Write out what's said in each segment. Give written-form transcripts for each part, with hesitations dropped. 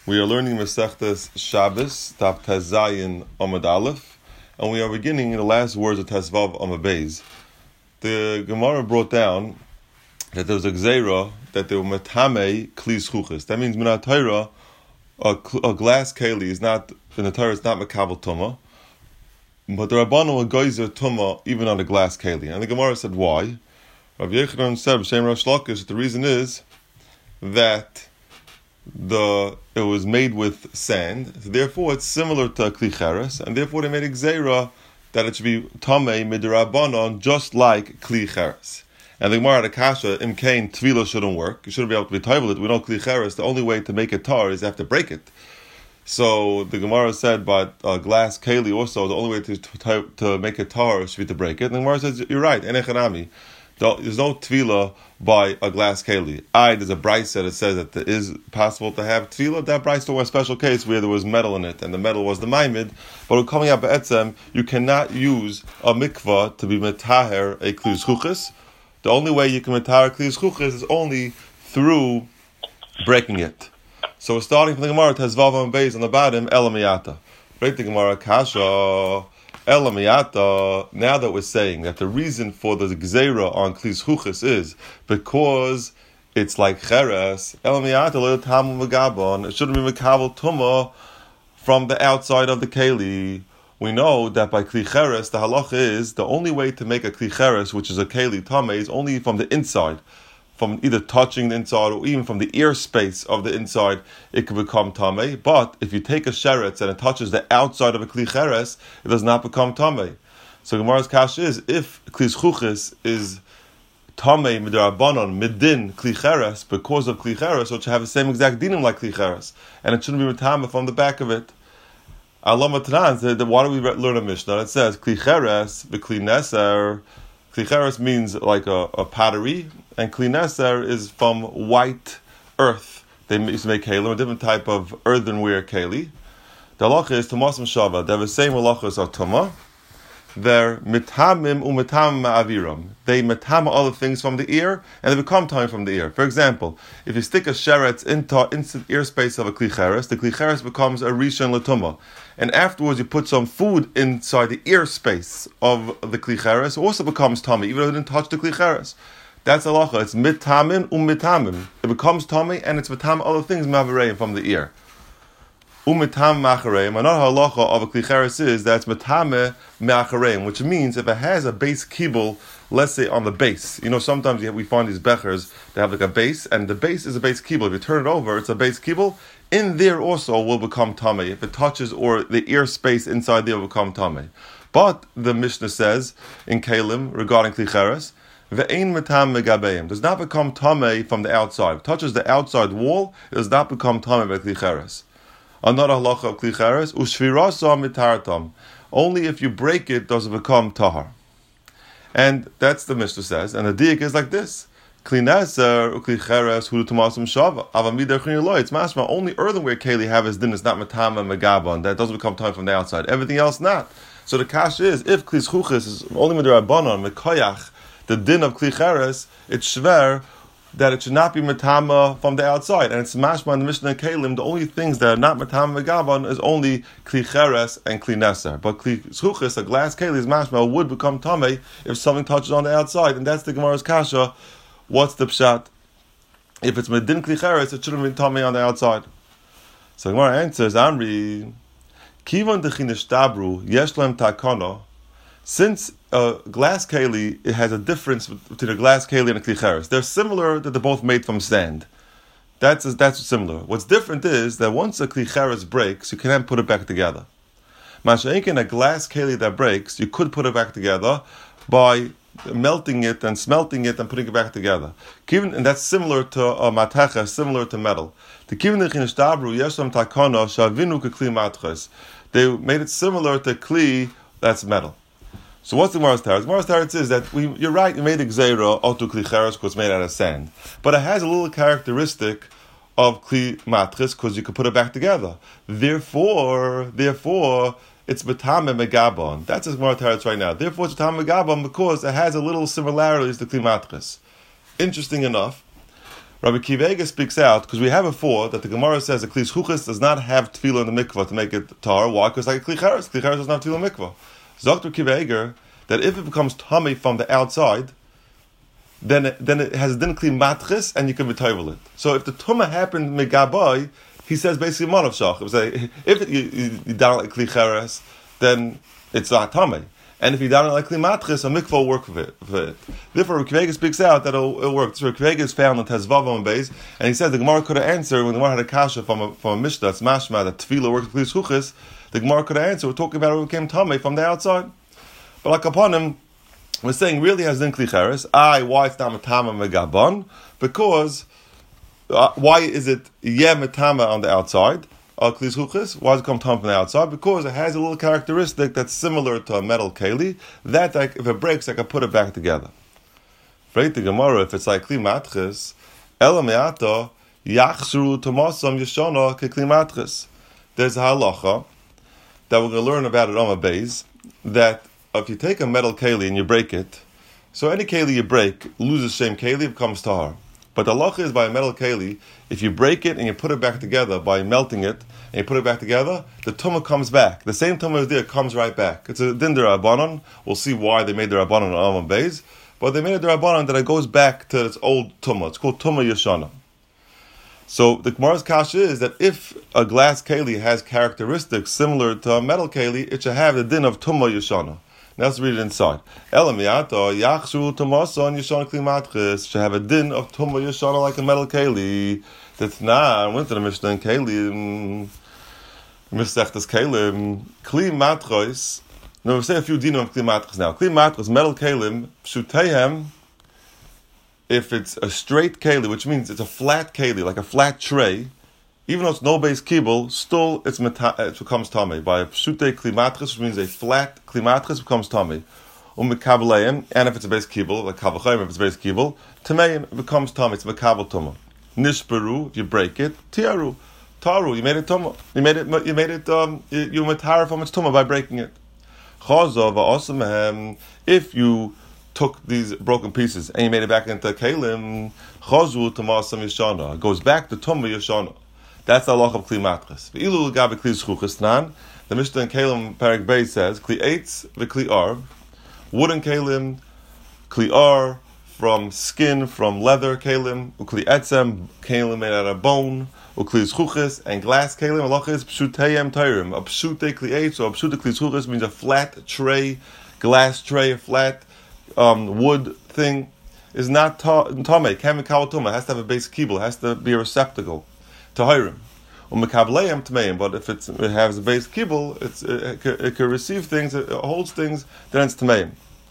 We are learning Masechtas Shabbos, Tav Tezayin Amud Aleph, and we are beginning in the last words of Tezvav Amud Beis. The Gemara brought down that there was a gzeira that they were metame kli zchuchis. That means minat Torah, a glass keli is not in the Torah. It's not mekabel tuma, but the Rabbanu were geyser tuma even on a glass keli. And the Gemara said why. Rav Yechanan said B'Shem Rosh Lakish. The reason is that it was made with sand, so therefore it's similar to kli cheres, and therefore they made a gzeira that it should be tamei midrabanan, just like kli cheres. And the Gemara had a kasha, im kain tvila shouldn't work. You shouldn't be able to be toivel it. We know kli cheres, the only way to make it tar is you have to break it. So the Gemara said, but glass keli also, the only way to make it tar should be to break it. And the Gemara says, you're right, enechanami. There's no tvila by a glass keli. There's a brisa that says that it is possible to have tvila. That brisa was a special case where there was metal in it, and the metal was the maimid. But coming up be'etzem, you cannot use a mikvah to be metaher a kli zchuchis. The only way you can metaher kli zchuchis is only through breaking it. So we're starting from the Gemara Tezvav Amud Beis on the bottom elamiyata. Break the Gemara kasha. Elamiyata, now that we're saying that the reason for the gzeira on kli zchuchis is because it's like cheres, Elamiyata lo tamu megabon, it shouldn't be mekabel tuma from the outside of the keli. We know that by kli cheres, the halacha is the only way to make a kli cheres, which is a keli tameh, is only from the inside. From either touching the inside or even from the ear space of the inside, it can become tamei. But if you take a sheretz and it touches the outside of a kli cheres, it does not become tamei. So Gemara's kasha is, if kli zchuchis is tamei midrabanan midin kli cheres because of kli cheres, so it should have the same exact dinim like kli cheres, and it shouldn't be mitama from the back of it. Allah Matanan said, why do we learn a Mishnah? It says kli cheres v'kli neser. Kli cheres means like a pottery, and kli neser is from white earth. They used to make keli, a different type of earthenware keli. The halacha is tumas shava. They have the same halachas are tuma. They're mitamim umitamim ma'aviram. They mitama other things from the ear, and they become time from the ear. For example, if you stick a sheretz into the ear space of a kli cheres, the kli cheres becomes a rishon l'tuma. And afterwards you put some food inside the ear space of the kli cheres, it also becomes tummy, even though it didn't touch the kli cheres. That's halacha. It's mitamim umitamim. It becomes tummy, and it's mitam other things ma'avireim from the ear. Umitam machareim. Another halacha of a kli cheres is that it's mitame me'achareim, which means if it has a base kibul, let's say on the base. You know, sometimes we find these bechers, they have like a base, and the base is a base kibul. If you turn it over, it's a base kibul. In there also will become tamei. If it touches or the ear space inside there will become tamei. But the Mishnah says in Kalim regarding kli cheres, ve'ein mitam megabeim, does not become tamei from the outside. If it touches the outside wall, it does not become tamei by kli cheres. Another halacha of kli cheres, ushvirasa mitartam. Only if you break it does it become tahar. And that's the Mishnah says. And the diak is like this: kli neser ukli cheres hu tumasum shava. Avamidar chiniloi. It's mashma. Only earthenware keli have his din is not matama megaban. That doesn't become time from the outside. Everything else not. So the kasha is, if kli zchuchis is only midrabanan mekoyach, the din of kli cheres, it's shver that it should not be matama from the outside. And it's mashma in the Mishnah Kalim, the only things that are not matama megaban is only kli cheres and kli neser. But kli zchuchis, a glass keli, is mashma, would become tamei if something touches on the outside. And that's the Gemara's kasha. What's the pshat? If it's medin kli cheres, it shouldn't be tamei on the outside. So the Gemara answers, Amri, kivan dechinish tabru yeshlem takana. Since a glass keli, it has a difference between a glass keli and a kli cheres. They're similar that they're both made from sand. That's similar. What's different is that once a kli cheres breaks, you can't put it back together. Masha'inkin, a glass keli that breaks, you could put it back together by melting it and smelting it and putting it back together. And that's similar to a matecha, similar to metal. The they made it similar to kli that's metal. So what's the Gemara's Teretz? The Gemara's Teretz is that you're right, you made a gzeira otu kli cheres because it's made out of sand. But it has a little characteristic of kli matris because you could put it back together. Therefore, it's betame megabon. That's the Gemara's Teretz right now. Therefore, it's betame megabon because it has a little similarities to kli matris. Interesting enough, Rabbi Akiva Eiger speaks out, because we have before that the Gemara says that Kli Zchuchis does not have tefillah in the mikvah to make it tar. Why? Because like Kli Cheres does not have tefillah in the mikvah. Dr. Akiva Eiger, that if it becomes tummy from the outside, then it has din Kli Matchis, and you can retable it. So if the tumah happened megabai, he says basically manav shach. If you down like Kli Cheres, then it's not tummy. And if you down like Kli Matchis, a mikvah will work for it. Therefore, Rabbi Akiva Eiger speaks out that it'll work. So Rabbi Akiva Eiger is found in Tezvav on base, and he says the Gemara could have answered when the Gemara had a kasha from a Mishnah, it's mashma that tefillah works with Kli Zchuchis. The Gemara could have answered. We're talking about it became tummy from the outside, but like upon him. We're saying really has din Kli Cheres. Why it's not metama megabon? Because why is it metama on the outside? Kli Zchuchis. Why does it come tam from the outside? Because it has a little characteristic that's similar to a metal keli. That if it breaks, I can put it back together. Right, the Gemara, if it's like Kli Matchis, ela me'ata yachsru tomasam yeshana ke Kli Matchis. There's a halacha that we're going to learn about it on a base that. If you take a metal keli and you break it, so any keli you break loses shem keli, it becomes tahar. But the halacha is by a metal keli, if you break it and you put it back together by melting it and you put it back together, the tumah comes back. The same tumah is there, comes right back. It's a din derabanan. We'll see why they made the rabbanon on Alman Beis, but they made a derabanan that it goes back to its old tumah. It's called tumah yeshana. So the Gemara's kasha is that if a glass keli has characteristics similar to a metal keli, it should have the din of tumah yeshana. Now let's read it inside. Elamiata yachshu tomason yeshana Kli Matchis should have a din of tumah yeshana like a metal keli. That's not. I went to the Mishnah in Keli. Mishnah's Keli Kli Matchis. Now we say a few dinim of Kli Matchis now. Kli Matchis metal kelim pshuteihem. If it's a straight keli, which means it's a flat keli, like a flat tray. Even though it's no base kibble, still it becomes tummy. By a pshute Kli Matchis, which means a flat Kli Matchis becomes tummy. Umekableim, and if it's a base kibble, like kavachayim, if it's a base kibble, tameim, it becomes tummy. It's mekabel tumah. Nishperu, if you break it, tiaru, taru, you made it tumah. You made it you matar from its tumah by breaking it. Chazav va'osamehem, if you took these broken pieces and you made it back into kelim, chazu tamasam yeshana, it goes back to tumah yeshana. That's the halacha of Kli Matchis. V'ilu l'gabe Kli Zchuchis nan. The Mishnah in Kelim Perek Beis says Kli Eitz v'Kli Ar, wooden kelim, Kli Ar from skin, from leather kelim, uKli Etzem kelim made out of bone, uKli Zchuchis and glass kelim. Halacha is pshuteyem tayrim. A pshute Kli Eitz or a pshute Kli Zchuchis means a flat tray, glass tray, a flat wood thing is not tamei. Can't be kavul tumah. It has to have a base kibble. It has to be a receptacle. Tahirim, umekableim tmeim. But if it has a base kibble, it can receive things, it holds things, then it's tmeim.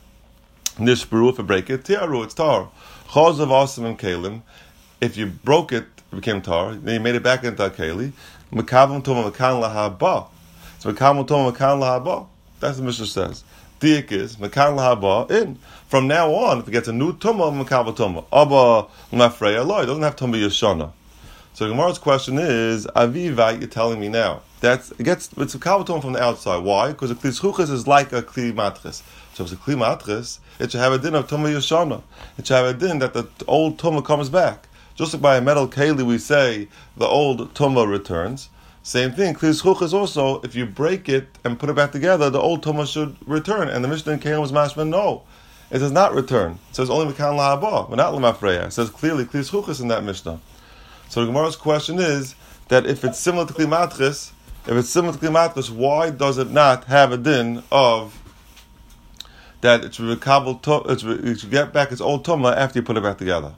Nishperu, if you break it, tiaru, it's tar. Chazav asim and kelim. If you broke it, it became tar. Then you made it back into a keli. Mekavim tumah mekan lahaba. So mekavim tumah mekan lahaba. That's what the Mishnah says. Diak is mekan lahaba in. From now on, if it gets a new tumah, mekavim tumah. Abba mafreya lo. It doesn't have tumah yeshana. So the Gemara's question is, Aviva, you're telling me now. It's a kavaton from the outside. Why? Because a Kli Zchuchis is like a Kli Matchis. So if it's a Kli Matchis, it should have a din of Tumah Yeshana. It should have a din that the old Tumah comes back. Just like by a metal keli we say the old Tumah returns. Same thing, Kli Zchuchis also, if you break it and put it back together, the old Tumah should return. And the Mishnah in Kelim was mashman, no. It does not return. It says only Mekan Lahaba, but not Lamafreya. It says clearly Kli Zchuchis in that Mishnah. So the Gemara's question is that if it's similar to Kli Matchis, why does it not have a din of that it should it should get back its old tumah after you put it back together?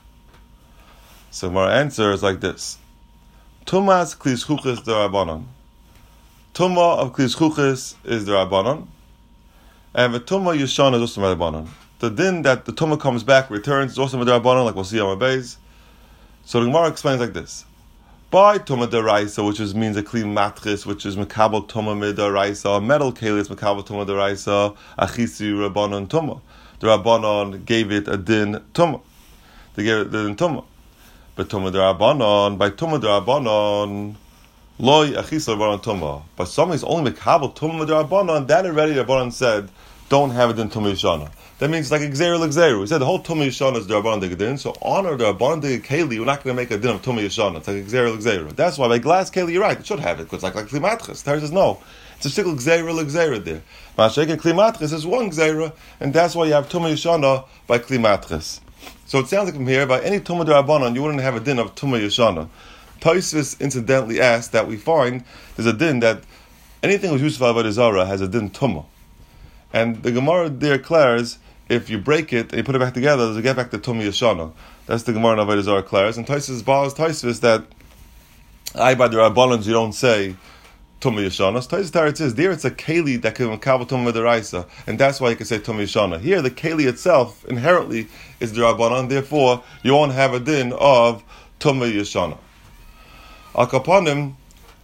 So the Gemara answer is like this: Tumas Kli Zchuchis derabanan. Tumah of Kli Zchuchis is derabanan, and the tumah yeshana is also derabanan. The din that the tumah comes back, returns, is also derabanan, like we'll see on my base. So the Gemara explains like this: by tumah deraisa, which means a Kli Matchis, which is mekabel tumah midaraisa, a metal keli is mekabel tumah deraisa, achisi rabbanon tumah. The rabbanon gave it a din tumah. They gave it the din tumah. But tumah derabanon, by tumah derabanon, loy achisi rabbanon tumah. But something is only mekabel tumah derabanon. That already the rabbanon said don't have a din Tumah Yishana. That means like Gzeira l'Gzeira. We said the whole Tumah Yishana is D'Rabbanan de Gedin, so honor the D'Rabbanan de Keli, we're not going to make a din of Tumah Yishana. It's like Gzeira l'Gzeira. That's why by glass Keli, you're right, it should have it, because it's like Klimatches. Torah says no. It's a stickle Gzeira l'Gzeira there. Masha'ek and Klimatches is one Gzeira, and that's why you have Tumah Yishana by Klimatches. So it sounds like from here, by any Tumah D'Rabbanan, you wouldn't have a din of Tumah Yishana. Tosfos incidentally asked that we find there's a din that anything which used for Avodah Zarah has a din Tumah. And the Gemara there declares, if you break it and you put it back together, does it get back to Tumah Yishana? That's the Gemara in Avodah Zarah declares. And Tosfos bars Tosfos that I by the Rabbanans you don't say Tumah Yishana. Tosfos Taretz says there it's a keli that can kabel Tumah Deraisa, and that's why you can say Tumah Yishana. Here the keli itself inherently is the Rabbanan, therefore you won't have a din of Tumah Yishana. Akaponim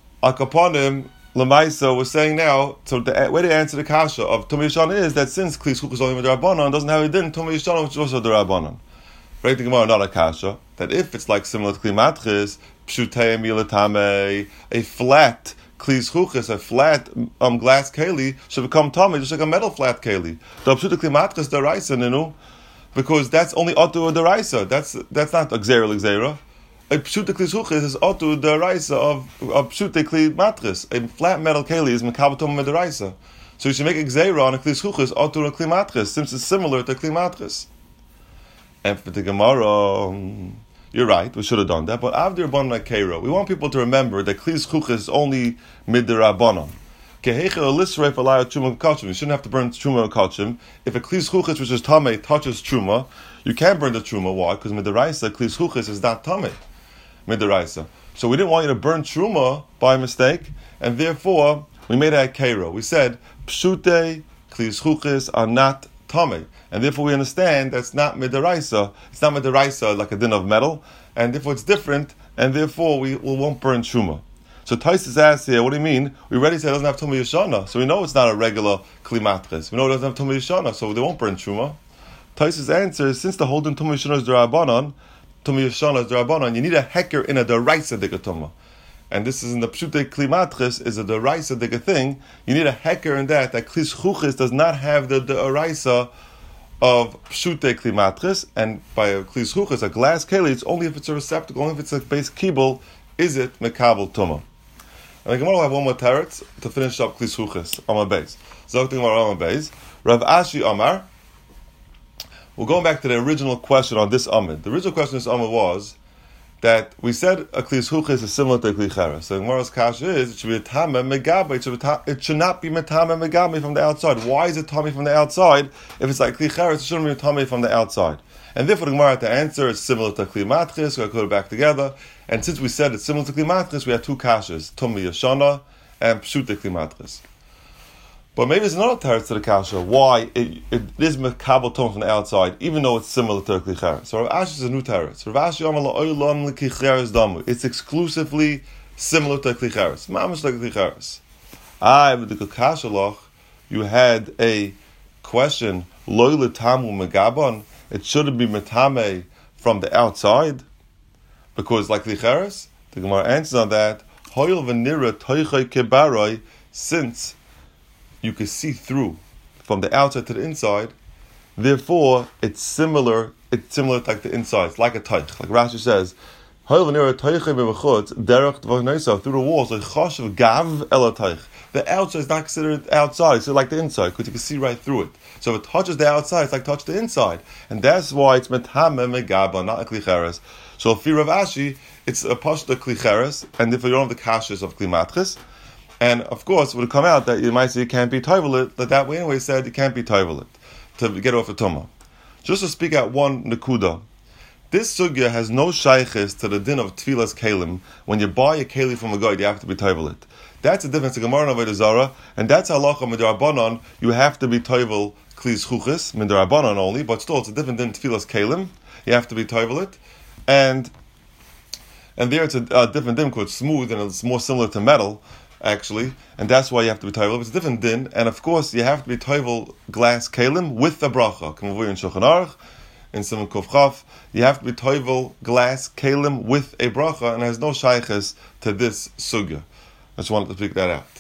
Lamaisa was saying now, so the way to answer the kasha of Tumah Yishana is that since Kli Zchukos only D'Rabbanan doesn't have a din Tumah Yishana, which is also D'Rabbanan. Right, the Gemara not a kasha that if it's like similar to Kli Matchis, Pshutei Milatame, a flat Kli Zchukos, a flat glass keli should become tamei just like a metal flat keli. The Pshutei Kli Matchis Deraisa ninu, because that's only Otu Deraisa. That's not a Gzeira l'Gzeira. A pshute kli zchukis is otu the raisa of pshute kli matris. A flat metal keli is mekabatum mederaisa. So you should make a gzeira on a kli zchukis otu a kli matris, since it's similar to kli matris. And for the Gemara, you're right, we should have done that. But after Rabbanan Keira, we want people to remember that kli zchukis is only midirabanan. You shouldn't have to burn truma or kachim. If a kli zchukis which is tamei touches truma, you can't burn the truma. Why? Because midiraisa kli zchukis is not tamei. Midaraisa. So we didn't want you to burn truma by mistake, and therefore we made a keiro. We said pshute kli zchukis are not tamei, and therefore we understand that's not midaraisa. It's not midaraisa like a din of metal, and therefore it's different, and therefore we won't burn truma. So Tosfos asks here, what do you mean? We already said it doesn't have Tumah Yishana, so we know it's not a regular kli matris. We know it doesn't have Tumah Yishana, so they won't burn truma. Tosfos answers, since the holding Tumah Yishana is D'Rabbanan, Tumah Yishana is D'Rabbanan, you need a heker in a Deraisa Digatuma. And this is in the Pshute Kli Matris, is a Deraisa Diga thing. You need a heker in that Kli Zchukis does not have the Deraisa of Pshute Kli Matris, and by a Kli Zchukis, a glass keli, it's only if it's a receptacle, only if it's a base kibble, is it Mekabel Tumah. And the Gemara will have one more teretz to finish up Kli Zchukis on my base. Zok the Gemara on my base. Rav Ashi Amar. We're going back to the original question on this Amid. The original question on this Amid was that we said a Kli Zchukis is similar to a Kli Cheres. So the Gemara's kasha is, it should be a Tameh Megabe. It should not be Tameh Megabe from the outside. Why is it Tameh from the outside? If it's like Kli Cheres, it shouldn't be Tameh from the outside. And therefore the Gemara had to answer, it's similar to Kli Matchis, so I put it back together. And since we said it's similar to Kli Matchis, we had two kashas, Tumah Yishana and Pshute Kli Matchis. But maybe there's another teretz to the kasha why it is mekabel tumah from the outside, even though it's similar to Kli Cheres. So Rav Ashi is a new teretz. Rav Ashi Amar La'olam L'Kli Cheres Damu. It's exclusively similar to Kli Cheres. Mamash like Kli Cheres. With the kasha loch, you had a question. Lo L'Tamu Megabon. It shouldn't be metame from the outside, because like Kli Cheres, the Gemara answers on that. Hoyel v'nira toichay kebaroi, since you can see through from the outside to the inside, therefore it's similar like the inside. It's like a teich. Like Rashi says, through the walls, like chashav gav el teich. The outside is not considered outside, it's like the inside, because you can see right through it. So if it touches the outside, it's like touch the inside. And that's why it's metame megaba, not a Kli Cheres. So if Rav Ashi, it's a pashta Kli Cheres, and if you don't have the kashas of Kli Matchis, and of course, it would come out that you might say you can't be toivelit, but that way anyway said you can't be toivelit to get off a tumah. Just to speak out one nekuda, this sugya has no shaykhis to the din of tfilas kelim. When you buy a keli from a guy, you have to be toivelit. That's the difference to Gemara and Avodah Zarah, and that's halacha midrabanan. You have to be toivel kli zchukis midrabanan only, but still it's a different din tfilas kelim. You have to be toivelit, and there it's a different din because it's smooth and it's more similar to metal, actually, and that's why you have to be toivel. It's a different din, and of course you have to be toivel glass kalim with the bracha. K'mavui in Shulchan Aruch, in Simon Kuf Chaf, you have to be toivel glass kalim with a bracha, and it has no shaykhis to this sugya. I just wanted to pick that out.